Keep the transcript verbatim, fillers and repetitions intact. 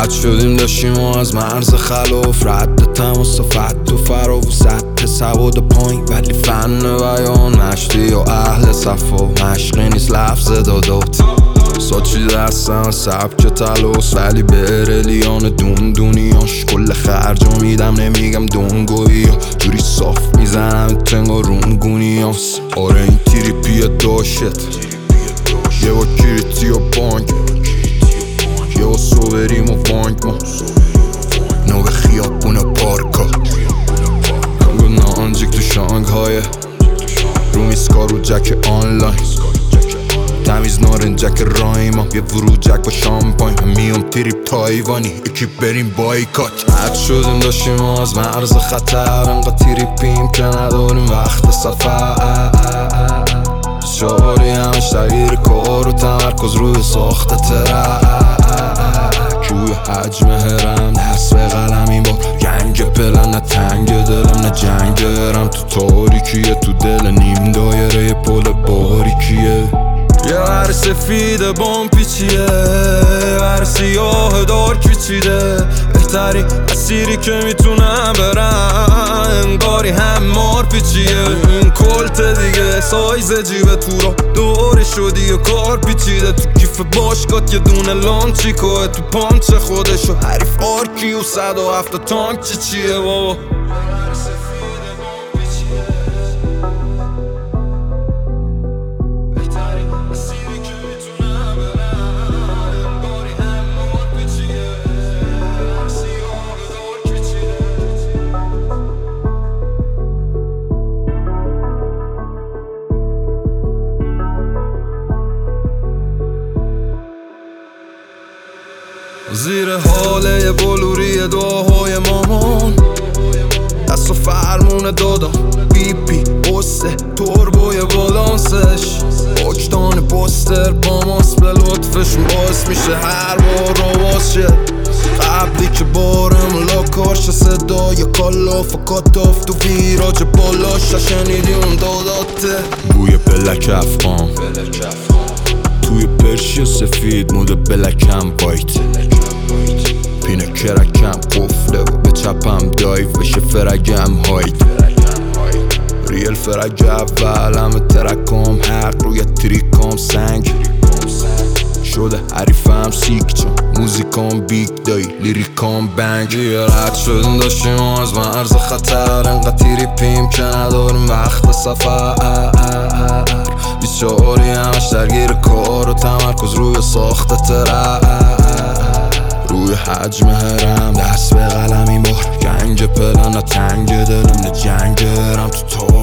رد شدیم داشتیم و از مرز خلاف رد تماس و فت و فرا و سطح سواد پایین ولی فن بیان مشتی و اهل صفا مشقی نیست لفظ دادات ساچی دستم سبک تلوس ولی به ارلیان دون دونیاش کل خرجا میدم نمیگم دونگویی ها جوری صاف میزنم تنگا رونگونیاس آره این تریپیه داشت یه با کریتی و بانک یه با سو بریم و بانک ما نو به خیابون پارکا کنگو نانجیک تو شانگهای رو میسکار و جک آنلاین تمیز نارنجک رایما یه ورو جک با شامپاین میام تریپ تایوانی یکی بریم بایکات حد شدیم داشتیم و از مرز خطر انقا تریپیم که نداریم وقت سفر شعاری همش تغییر کار و تمرکز روی ساخت ترک روی حجم هرم دست به قلم این بار گنگ پلن نه تنگ دلم نه جنگ برم تو تاریکیه تو دل نیم دایره پل باریکیه یه ور سفید بام پیچیه ور سیاه دار کچیده بهترین مسیری که میتونم برم انگاری هم مار پیچیه این کلت دیگه سایز جیب تو را دوره شدی و کار پیچیده تو کیف باشگات یه دونه لانچیکوه تو پانچ خودشو حریف آرکی و صد و هفت تانک چی چیه بابا زیر حاله بلوری دعاهای مامان دست و فرمون دادم بی پی قصه توربوی بالانسش وجدان پوستر با ماست به لطفشون باعث میشه هر بار رواز شه قبلی که بارم لاکاش صدای کالاف و کاتاف تو ویراج بالاش شنیدی اون داداته بوی بلک افغان توی پرشی سفید مود بلکم وایت پینه کرکم قفله و به چپم دایف بشه فرگم هایت ریل فرگ اول همه ترکام حق روی تریکام سنگ شده حریفم سیک چون موزیکام بیگ دای لیریکام بنگ یه رد شدیم داشتیم از مرز خطر انقدر تریپیم که نداریم وقت سفر بیچاری همش درگیر کار و تمرکز روی ساخت ترک روی حجم هرم دست به قلم این بار گنج پلن نه تنگ دلم نه جنگ برم تو